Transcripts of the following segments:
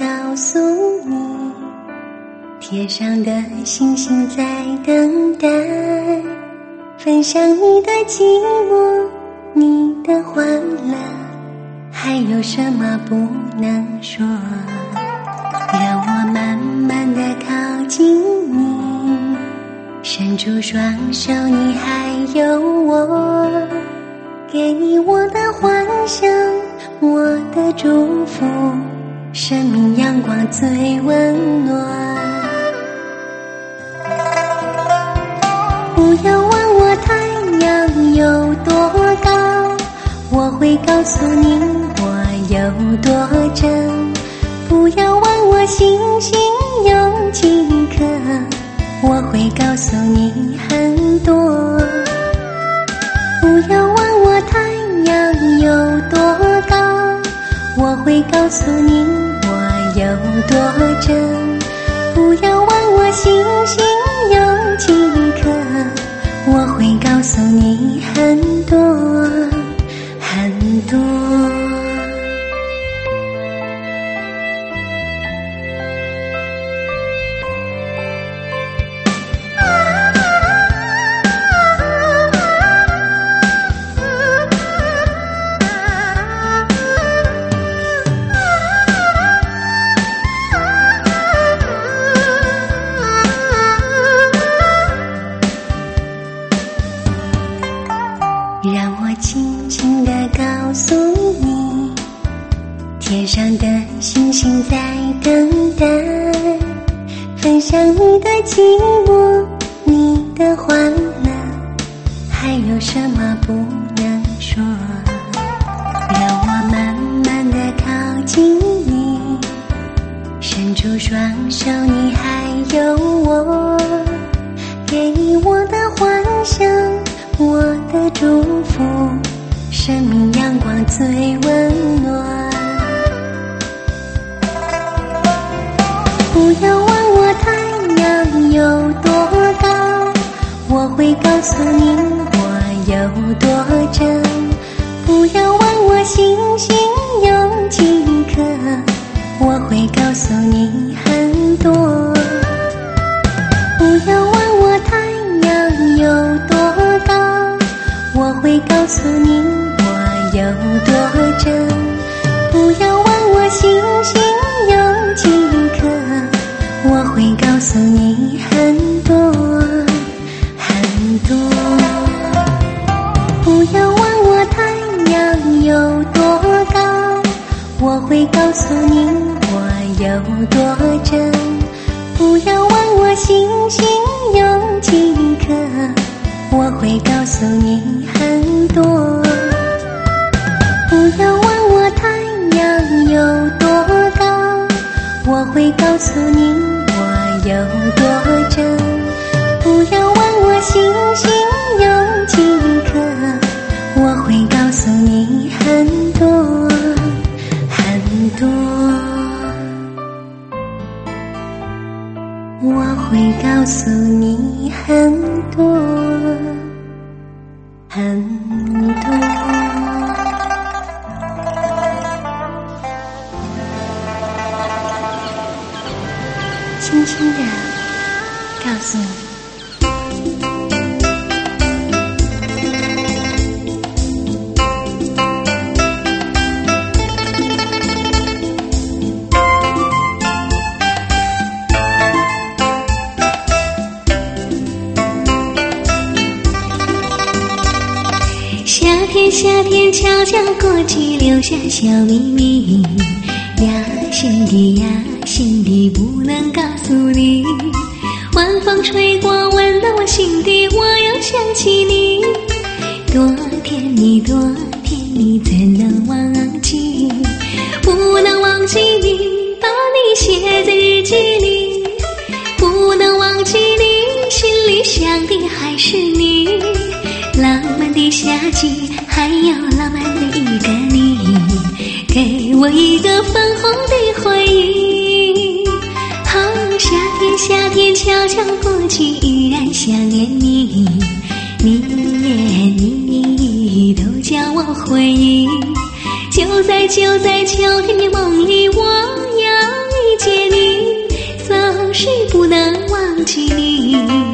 告诉你，天上的星星在等待，分享你的寂寞，你的欢乐，还有什么不能说？让我慢慢地靠近你，伸出双手，你还有我，给你我的幻想，我的祝福，生命阳光最温暖。不要问我太阳有多高，我会告诉你我有多真。不要问我星星有几颗，我会告诉你很多。不要问我太阳有多高，我会告诉你我有多真。不要问我星星有几颗，我会告诉你很多很多。让我轻轻地告诉你，天上的星星在等待，分享你的寂寞，你的欢乐，还有什么不能说？让我慢慢地靠近你，伸出双手，你还有我，给你我的幻想，我的祝福，生命阳光最温暖。不要问我太阳有多高，我会告诉你我有多真。不要问我星星有几颗，我会告诉你很多。不要问我太阳有多高，我会告诉你我有多真。不要问我星星有几颗，我会告诉你很多很多。不要问我太阳有多高，我会告诉你我有多真。不要问我星星有几颗，我会告诉你很多。不要问我太阳有多高，我会告诉你我有多真。不要问我星星有几颗，我会告诉你很多很多。我会告诉你很多很多。轻轻地告诉你， 夏天悄悄过去，留下小秘密，压心底不能告诉你。晚风吹过，温暖我心底，我又想起你，多甜蜜多甜蜜，怎能忘记？不能忘记你，把你写在日记里，不能忘记你，心里想的还是你。浪漫的夏季，还有浪漫的一个你，给我一个粉红的回忆。好，夏天悄悄过去，依然想念你，你都叫我回忆。就在秋天的梦里，我要记你。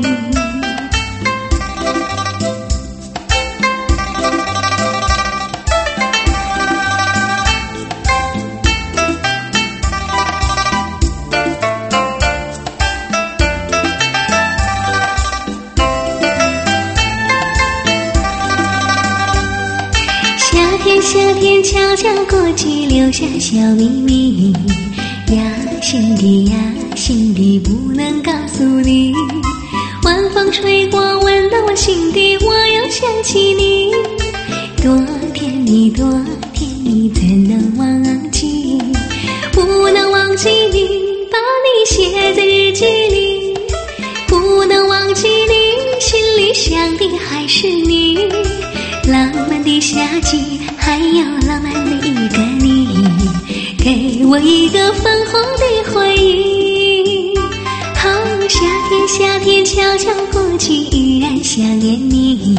夏天悄悄过去，留下小秘密呀，心底呀，心底不能告诉你。晚风吹过，闻到我心底，我又想起你。多甜蜜，多甜蜜，怎能忘记？不能忘记你，把你写在日记里。不能忘记你，心里想的还是你。浪漫的夏季，还有浪漫的一个你，给我一个粉红的回忆。好，夏天，夏天悄悄过去，依然想念你。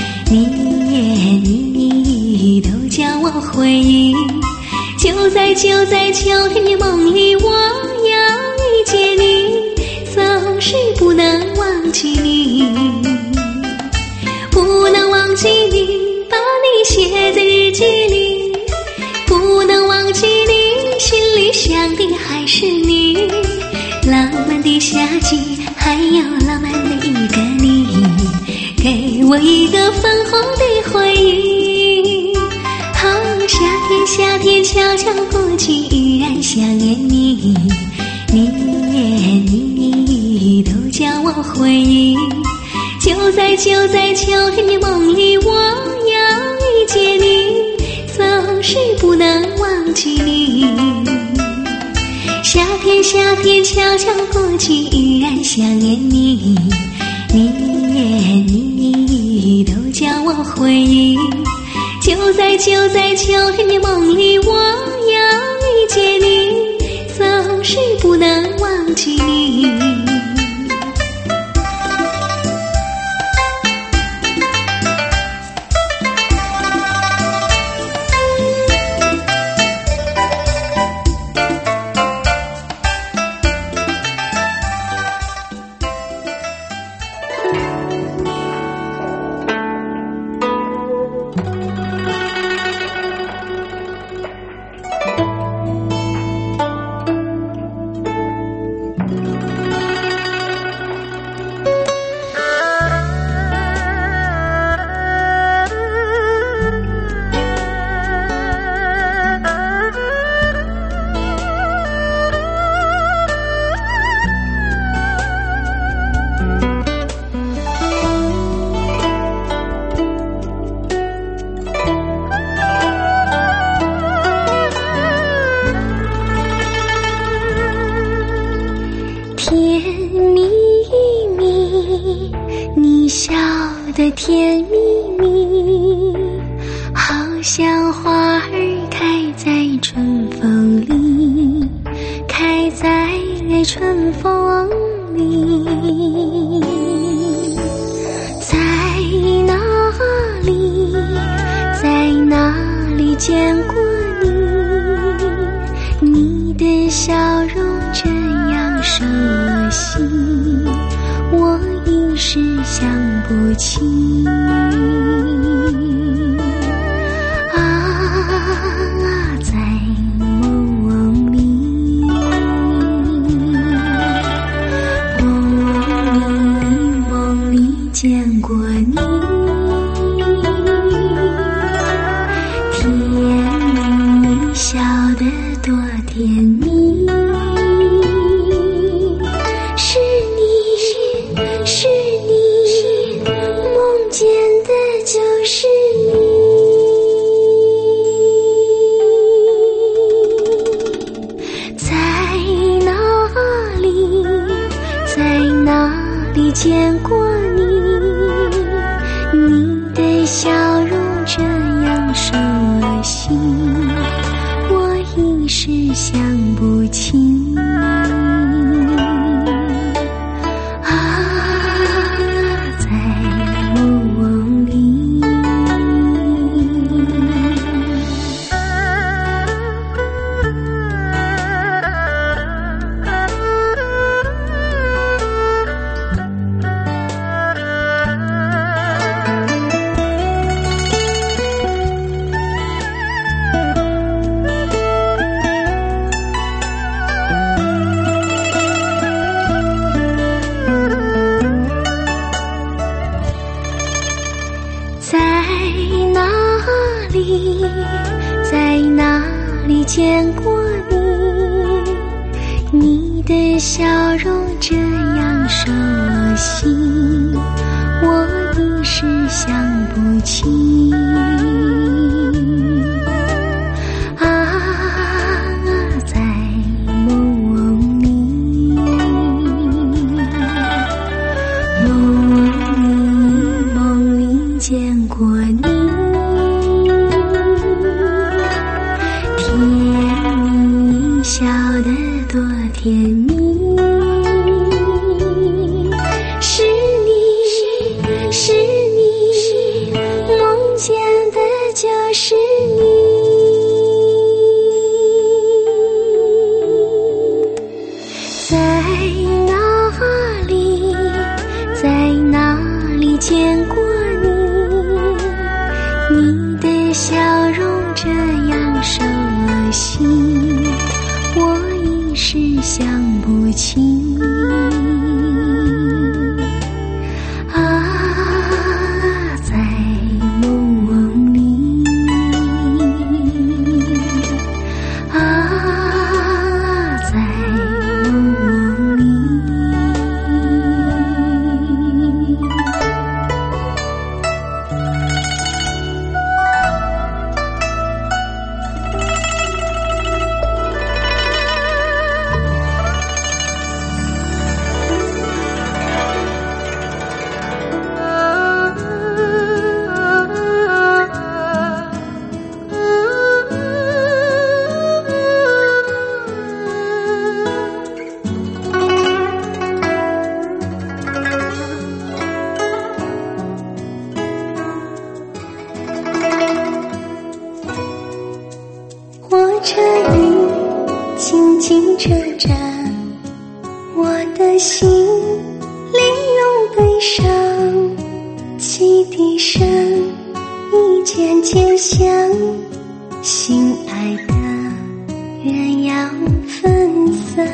你都叫我回忆。就在秋天的梦里，我要遇见你，总是不能忘记你。不能忘记你，把你写在日记里。不能忘记你，心里想的还是你。浪漫的夏季，还有浪漫的一个你，给我一个粉红的回忆。好，夏天，夏天悄悄过去，依然想念你。你都叫我回忆。就在秋天的梦里，我要遇见你，总是不能忘记你。夏天，夏天悄悄过去，依然想念你。你都叫我回忆。就在秋天的梦里，我要遇见你，总是不能忘记你。的甜蜜蜜，好像花儿开在春风里，开在春风里。在哪里，在哪里见过你？你的笑容这样熟悉，我一时想不起。在梦里，梦里见过你，甜蜜笑得多甜蜜。见过你，你的笑容这样熟悉，我一时想不起。在梦里。 你的笑容这样熟悉，我一时想不起。在梦里，梦里见过你，甜蜜笑得多甜蜜。是你，梦见的就是你。在哪里见过你？你的笑容这样熟悉，我一时想不起。在梦里，在梦里。 火车里静静车站，我的心里有悲伤，汽笛声一渐渐响，心爱的鸳鸯分散。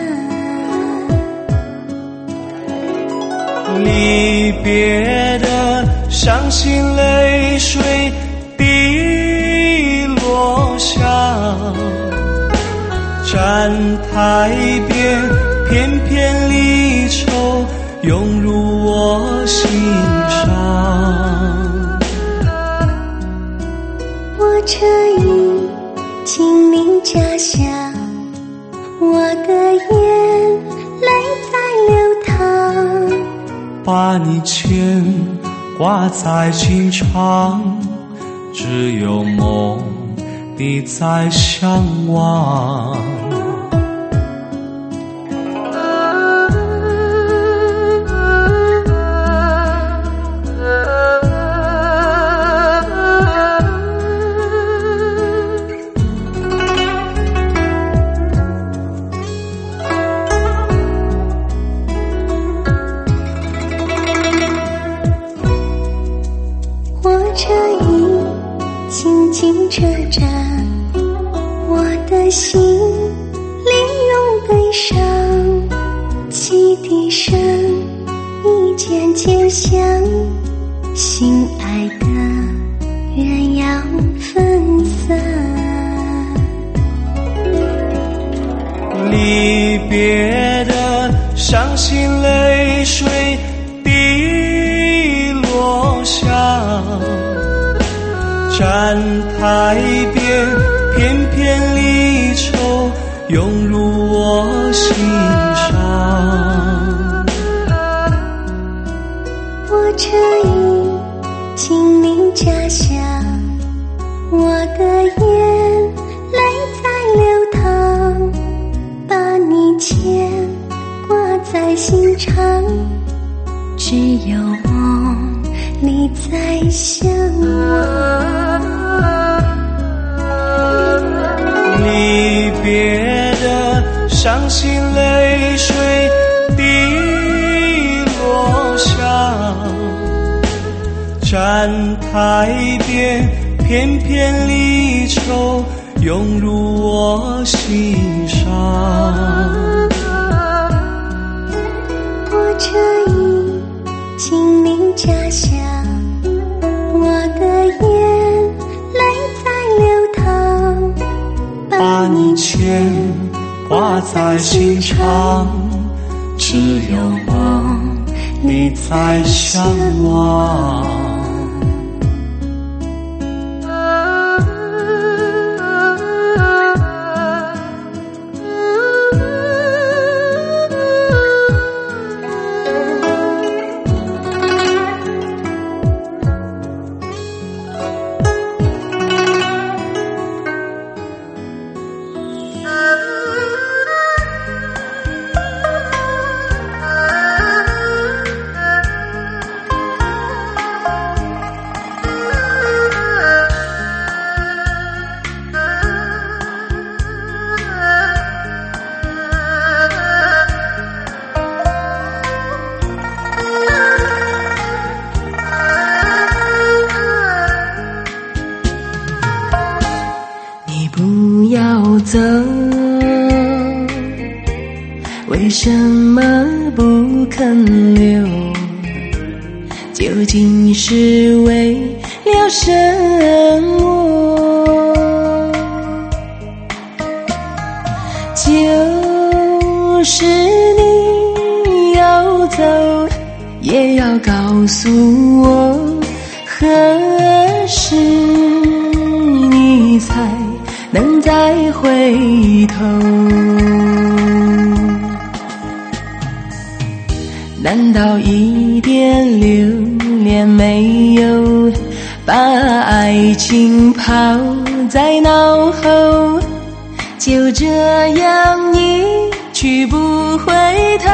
离别的伤心泪水滴落下，站台边片片离愁涌入我心上。 火车已经临家乡，我的眼泪在流淌， 把你牵挂在心上，只有梦你在向往。 火车已经进车站，我的心里有悲伤，汽笛声一渐渐响，心爱的鸳鸯分散。 离别的伤心泪水滴落下，站台边片片离愁涌入我心上。 火车已经临家乡，我的眼泪在流淌，把你牵挂在心上，只有梦你在向往。 离别的伤心泪水滴落下，站台边片片离愁涌入我心上。 火车已经临家乡，我的眼泪在流淌， 把你牵挂挂在心上，只有梦你在向往。 走，为什么不肯留？究竟是为了什么？就是你要走，也要告诉我，何时你才能再回头？难道一点留恋没有，把爱情抛在脑后，就这样一去不回头？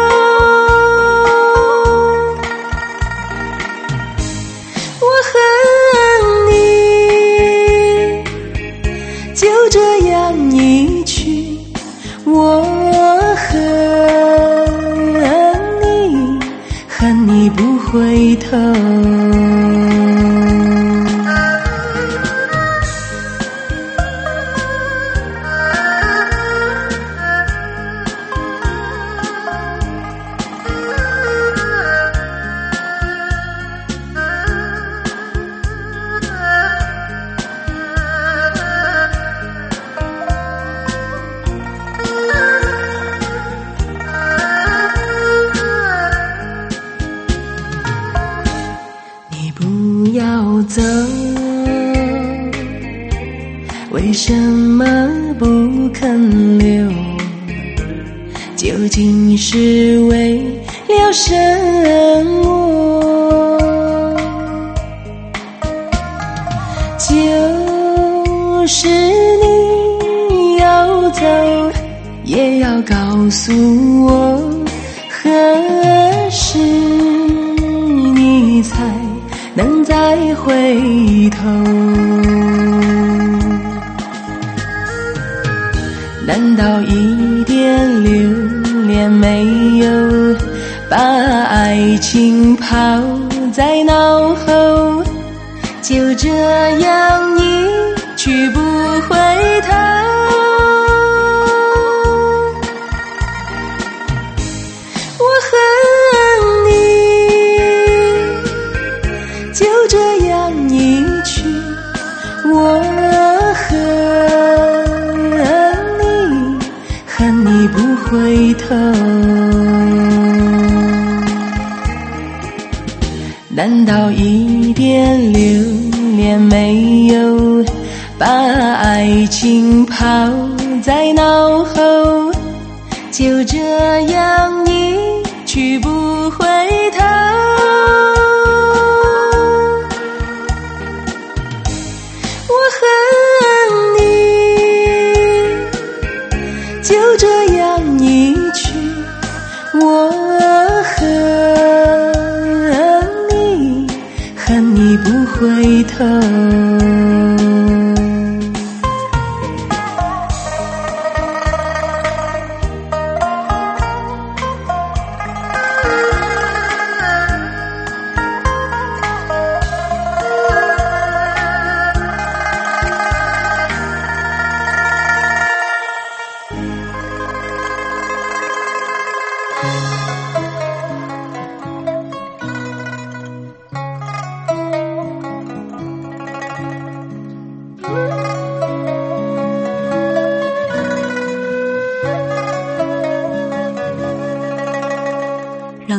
我恨你，就这样一去，我恨你不回头。走，为什么不肯留？究竟是为了什么？就是你要走，也要告诉我，何时你才能再回头？难道一点留恋没有，把爱情抛在脑后，就这样一去不回头？我恨你，就这样一去，我恨你不回头。难道一点留恋没有，把爱情抛在脑后，就这样一去不回头？我恨你，就这样一去，我恨你不回头。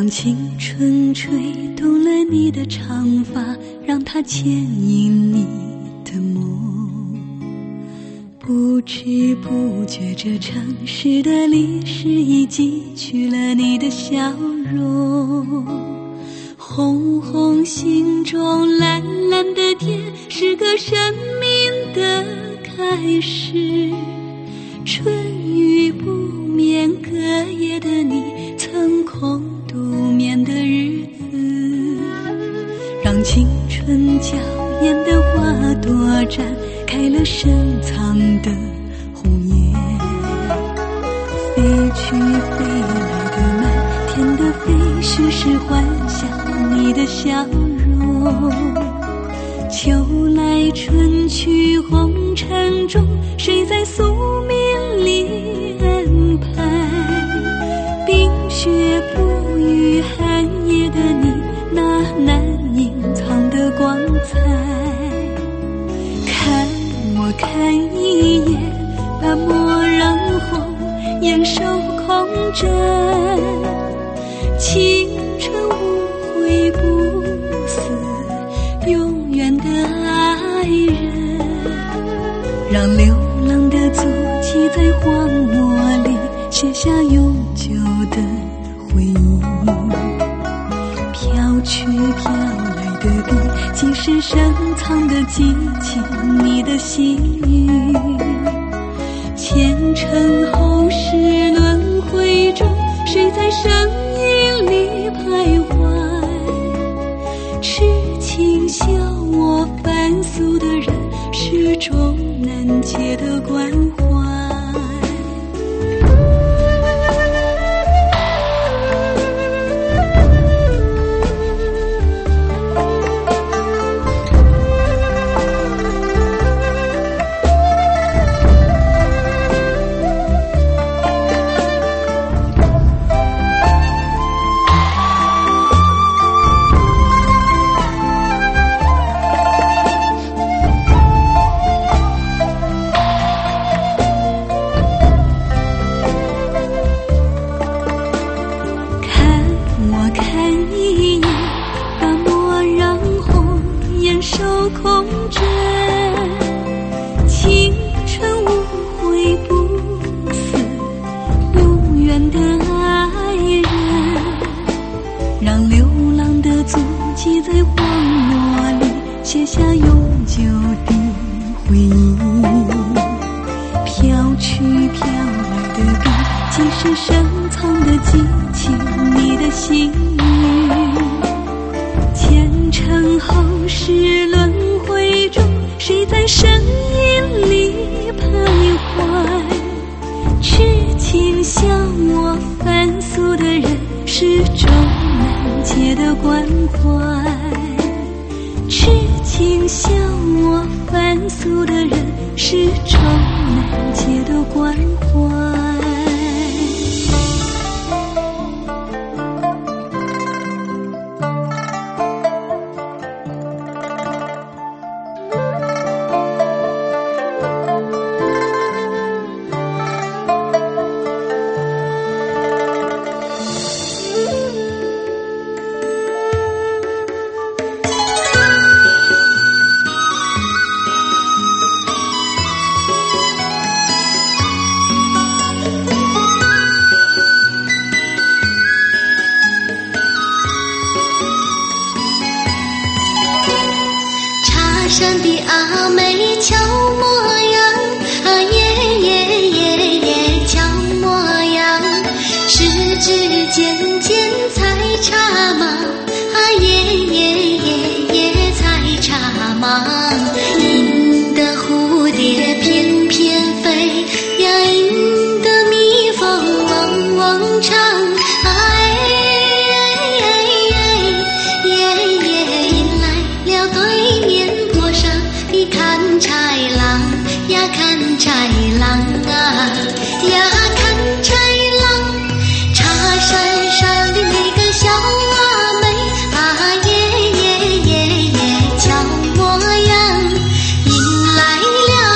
让青春吹动了你的长发，让它牵引你的梦。不知不觉，这城市的历史已记取了你的笑容。红红心中蓝蓝的天，是个生命的开始。春雨不眠，隔夜的你曾空独眠的日子，让青春娇艳的花朵绽开了深藏的红叶。飞去飞来的满天的飞絮，是幻想你的笑容。秋来春去红尘中，谁在宿命里安排？冰雪不语寒夜的你，那难隐藏的光彩。看我看一眼，把墨染红，眼手空枕。青春无悔不死，永远的爱人。让流浪的足迹在荒漠里写下永久的回忆。飘去飘来的笔，既是深藏的激情你的心语。前尘后世轮回中，谁在声音里徘徊？痴情笑我凡俗的人，始终难解的关怀。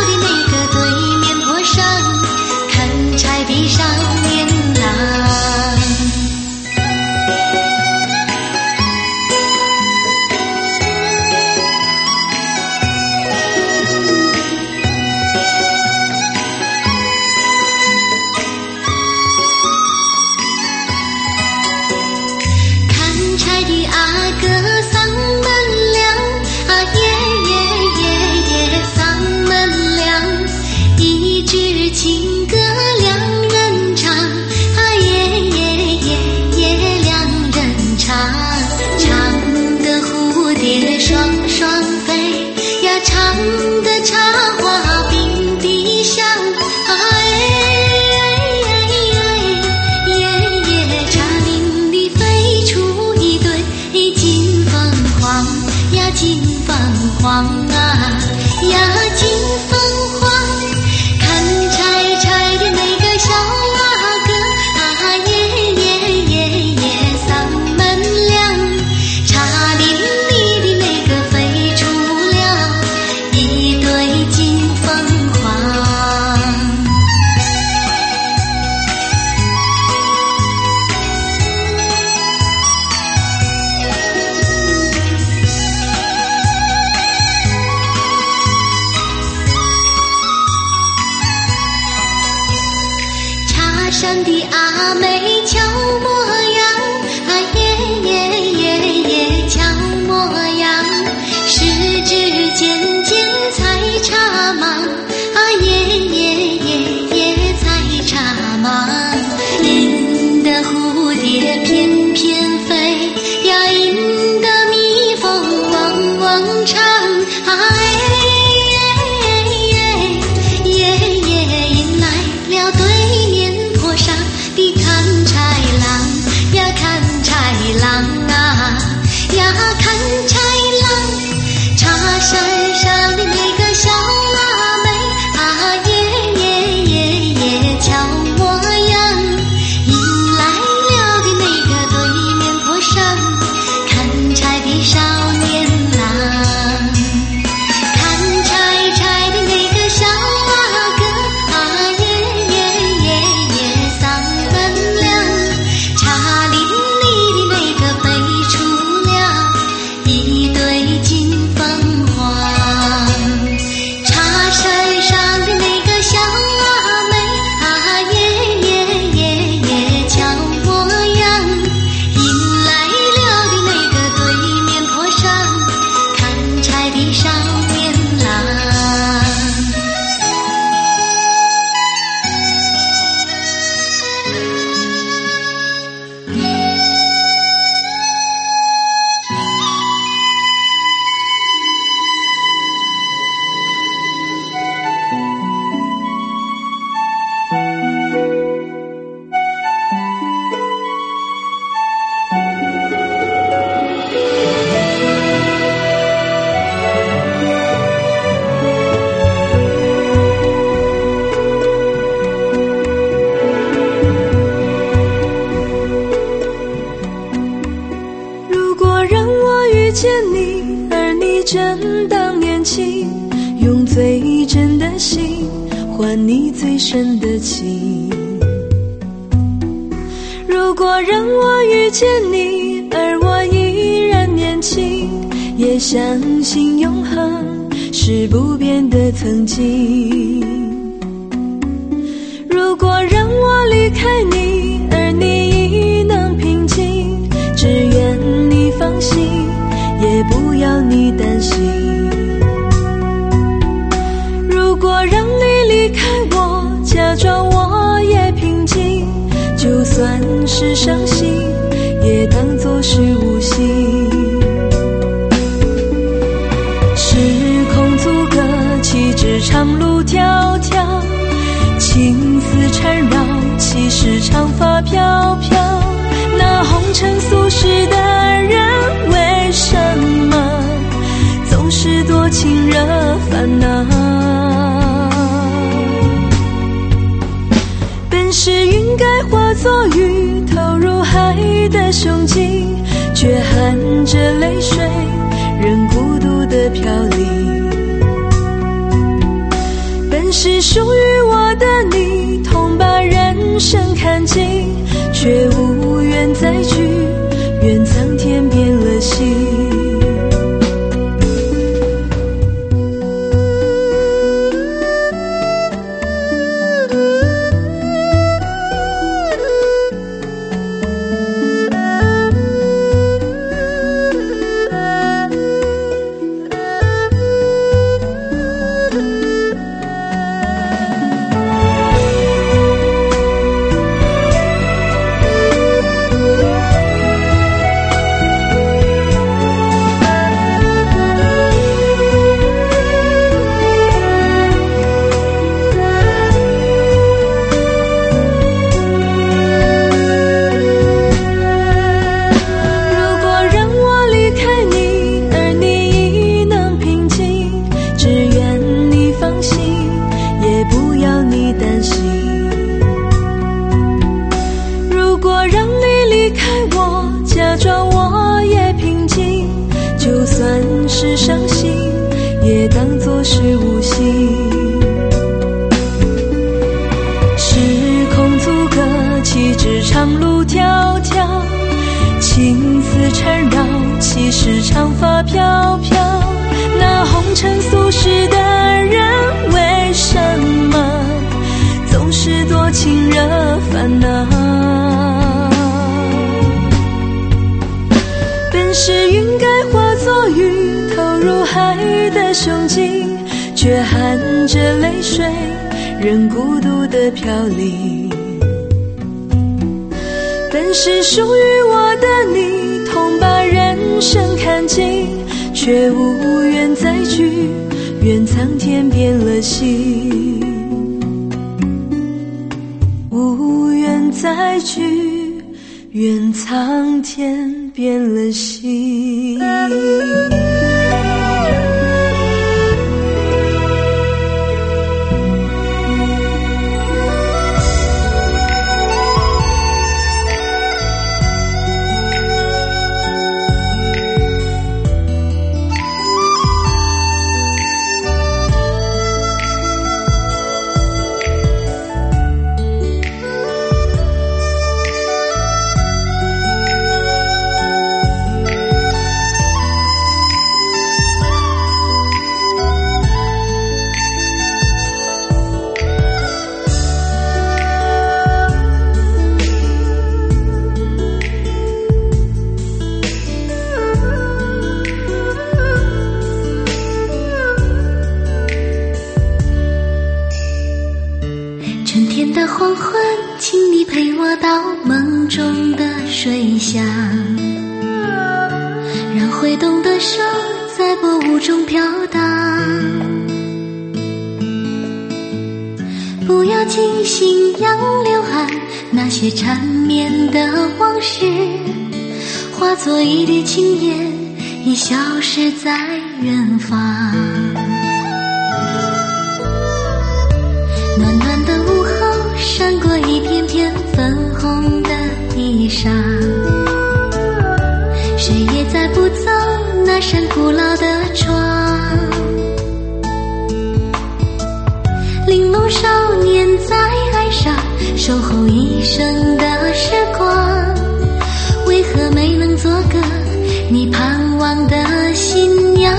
地上年郎。 蝶翩翩飞，呀，引得蜜蜂汪汪唱。迎来了对面坡上的砍柴郎呀，砍柴郎啊呀，砍柴郎，茶山上的那个小腊梅啊，瞧模样，迎来了的那个对面坡上砍柴的少年郎，砍柴的那个小阿哥啊，嗓门亮，茶林里的那个飞出了一对金凤凰，茶山上的那个小阿妹啊，瞧模样，迎来了的那个对面坡上砍柴的少年郎。 如果让我遇见你，而你正当年轻，用最真的心换你最深的情。如果让我遇见你，而我依然年轻，也相信永恒是不变的曾经。如果让我离开你，而你亦能平静，只愿你放心，也不要你担心。如果让你离开我，假装我也平静，就算是伤心，也当作是无心。时空阻隔，岂止长路迢迢，情丝缠绕，岂是长发飘飘。那红尘俗世的人，为什么总是多情惹烦恼？本是云该化作雨，投入海的胸襟，却含着泪水，仍孤独的飘零。本是属于我的你，痛把人生看尽，却无缘再聚，愿苍天变了心。是伤心，也当作是无心。时空阻隔，岂止长路迢迢，情丝缠绕，岂是长发飘飘。那红尘俗世的人，为什么总是多情惹烦恼？本是云该化作雨，投入海的胸襟，却含着泪水，仍孤独的飘零。 本是属于我的你，同把人生看尽，却无缘再聚，愿苍天变了心。无缘再聚，愿苍天变了心。 黄昏，请你陪我到梦中的水乡，让挥动的手在波舞中飘荡。不要惊醒杨柳岸那些缠绵的往事，化作一缕青烟，已消失在远方。暖暖的午后，闪过一片片粉红的衣裳，谁也载不走那扇古老的窗。玲珑少年在岸上守候一生的时光，为何没能做个你盼望的新娘？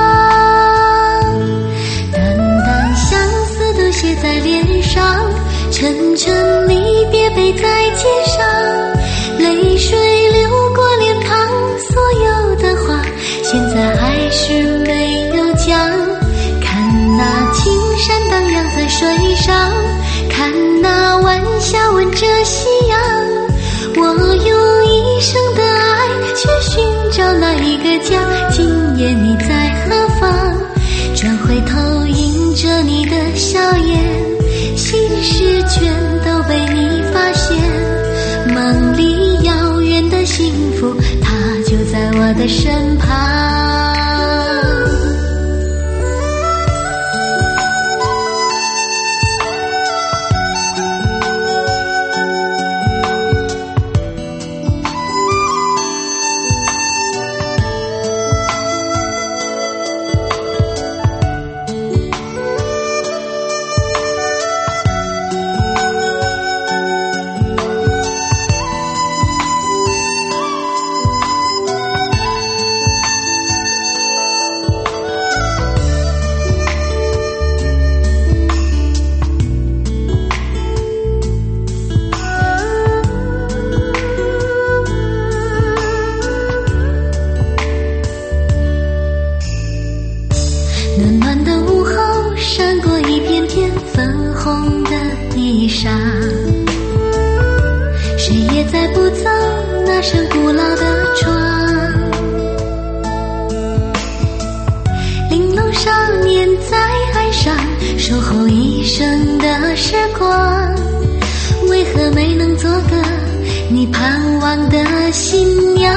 淡淡相思都写在脸上，沉沉离别背在肩上，泪水流过脸庞，所有的话现在还是没有讲。看那青山荡漾在水上，看那晚霞吻着夕阳，我用一生的爱去寻找那一个家。今夜你在何方？转回头迎着你的笑颜，心事全都被你发现。梦里遥远的幸福，它就在我的身旁。暖暖的午后，闪过一片片粉红的衣裳，谁也载不走那扇古老的窗。玲珑少年在岸上守候一生的时光，为何没能做个你盼望的新娘？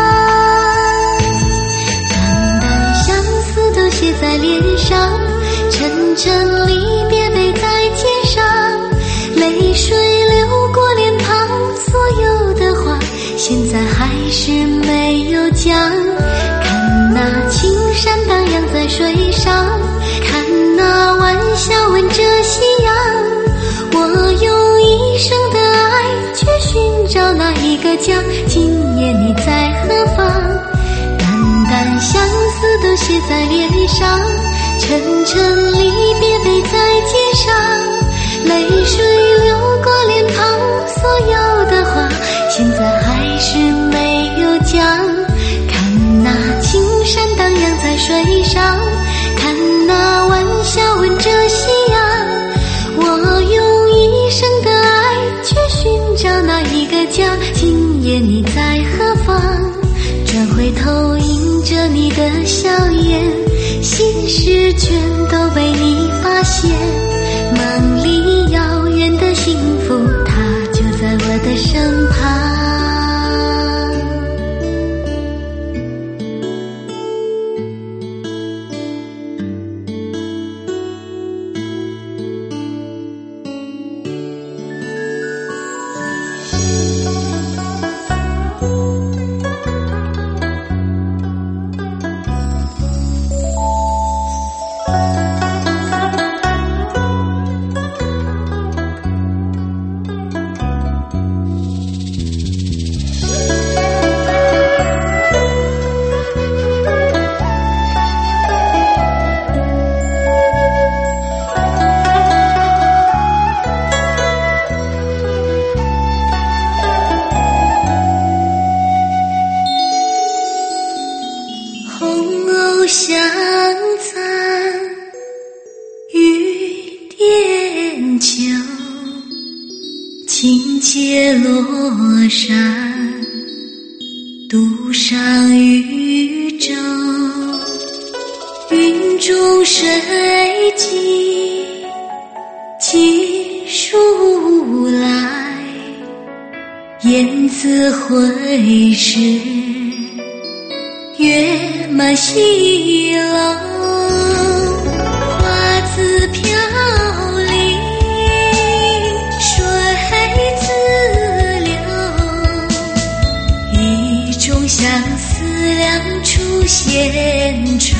写在脸上，沉沉离别背在肩上，泪水流过脸庞，所有的话现在还是没有讲。看那青山荡漾在水上，看那晚霞吻着夕阳，我用一生的爱去寻找那一个家。今夜你在何方？淡淡相思都写在脸上，沉沉离别背在肩上，泪水流过脸庞，所有的话现在还是没有讲。看那青山荡漾在水上，看那晚霞吻着夕阳，我用一生的爱去寻找那一个家。今见你在何方，转回头迎着你的笑颜，心事全都被你发现。梦里遥远的幸福，它就在我的身旁。 相残雨点秋，轻解罗衫，独上渔舟。云中谁寄书来？雁字回时，月满西楼。花自飘零，水自流，一种相思两处闲愁。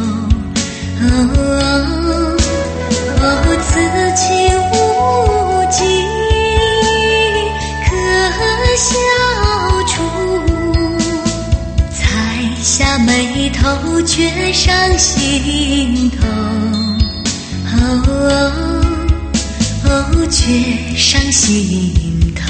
此情无尽可笑处，才下眉头却上心头，却上心头。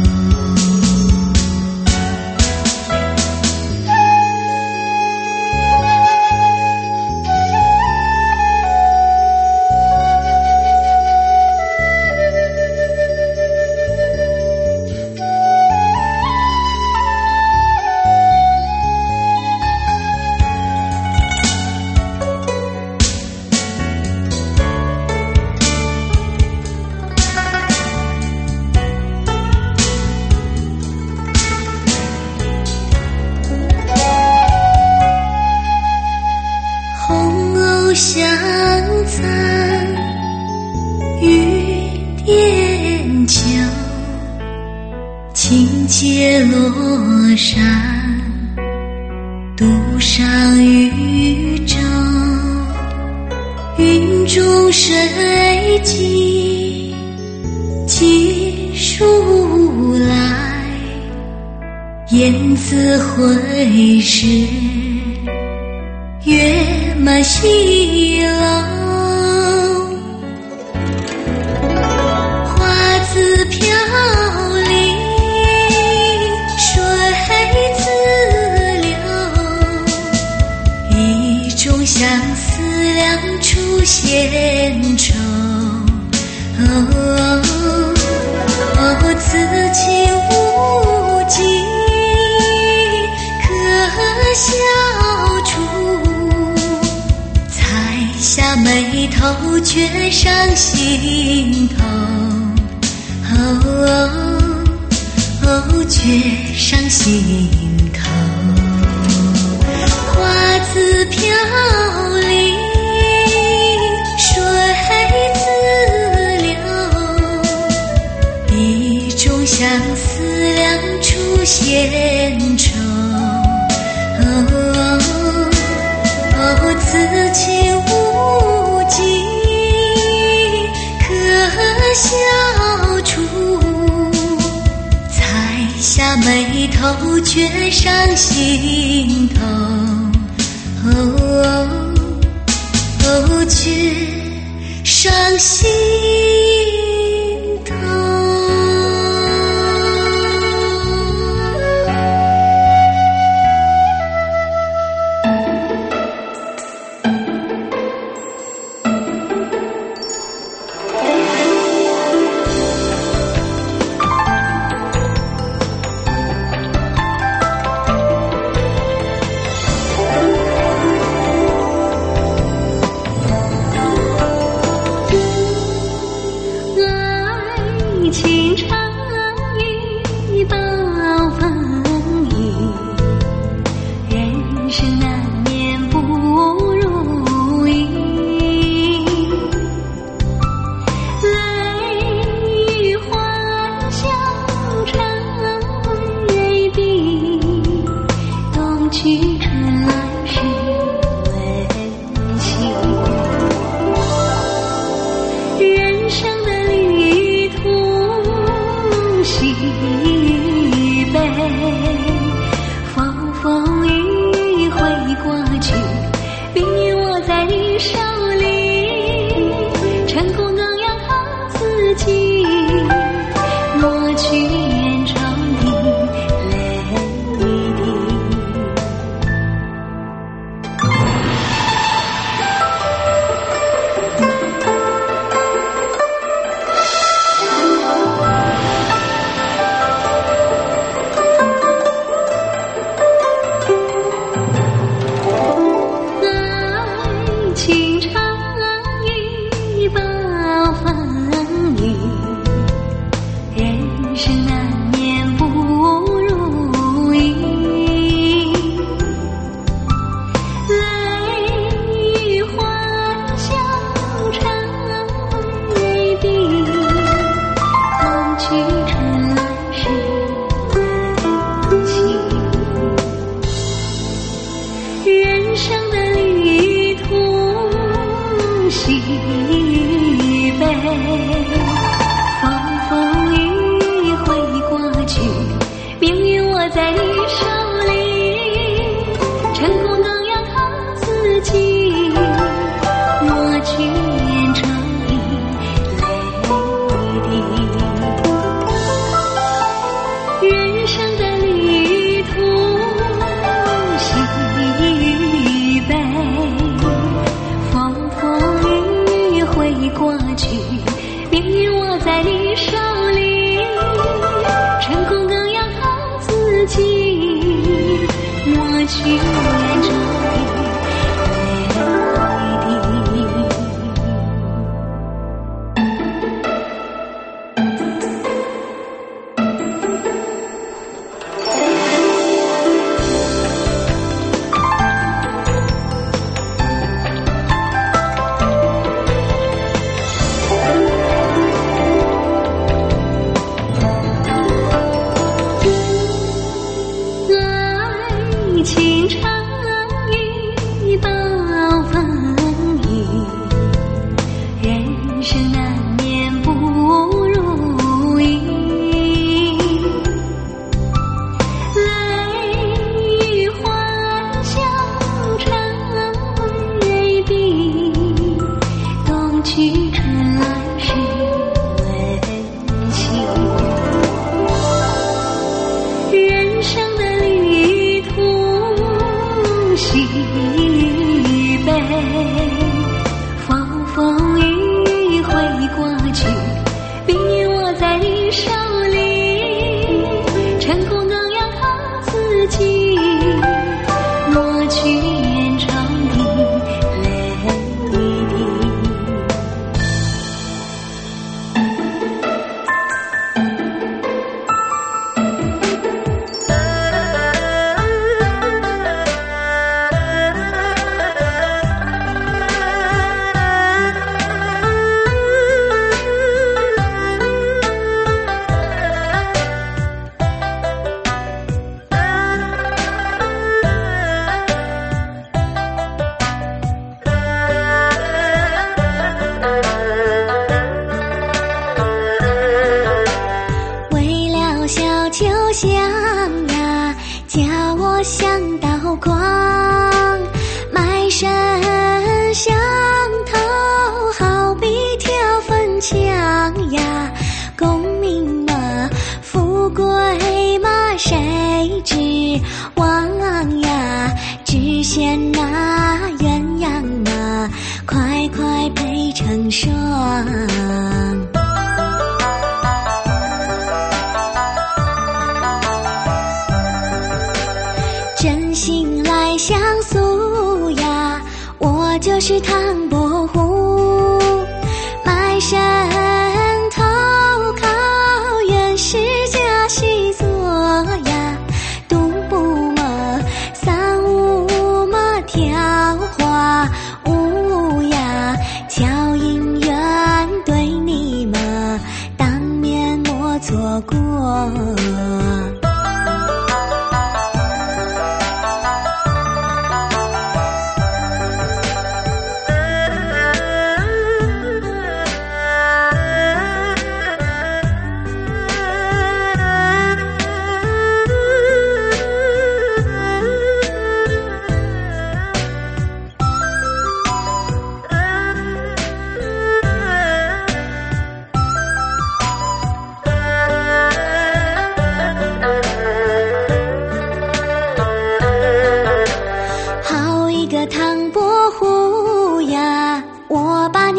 相残雨点秋，轻解罗衫，独上渔舟。云中谁寄书来？雁字回时，月满西楼。花自飘零，水自流，一种相思两处闲愁。此情无尽可笑处，下眉头却上心头，却上心头。花自飘零，水自流，一种相思两处闲愁。此情无尽可笑处，才下眉头却上心头，却上心头。 风风雨雨会过去，命运握在你手里，成功更要靠自己，抹去眼中的泪滴。在你手里，成功更要靠自己，抹去眼中的泪滴。人生的旅途喜悲，风风雨雨会过去，命运握在你手里，成功更要靠自己，抹去眼中的泪滴。爱情长雨暴风雨，人生难免不如意，泪与欢笑成蕊滴，冬去春来是温馨。人生的旅途喜悲，风风雨雨会过去，命运握在你手里，成功更要靠自己，抹去眼中的泪滴。为了小秋香呀，叫我想到光，卖身上头好比条粉墙呀，功名嘛，富贵嘛，谁知望呀，只羡那鸳鸯嘛，快快配成双。真心来相诉呀，我就是唐伯虎，卖身投靠原是家细作呀，独步嘛三五嘛挑花舞呀，巧姻缘对你嘛当面莫错过。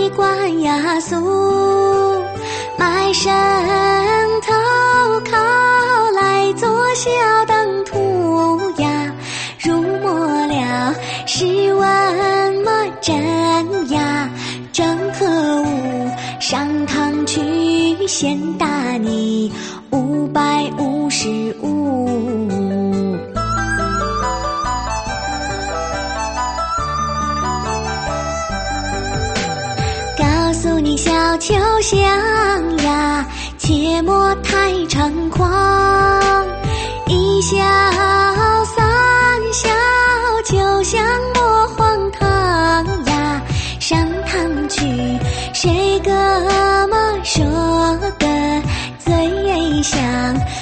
关呀素，卖身投靠来做小灯徒呀，入没了试问么真呀，正可恶，上堂去先打你555。告诉你小秋香呀，切莫太猖狂，一笑三笑就像莫荒唐呀，上堂去谁个么说的最像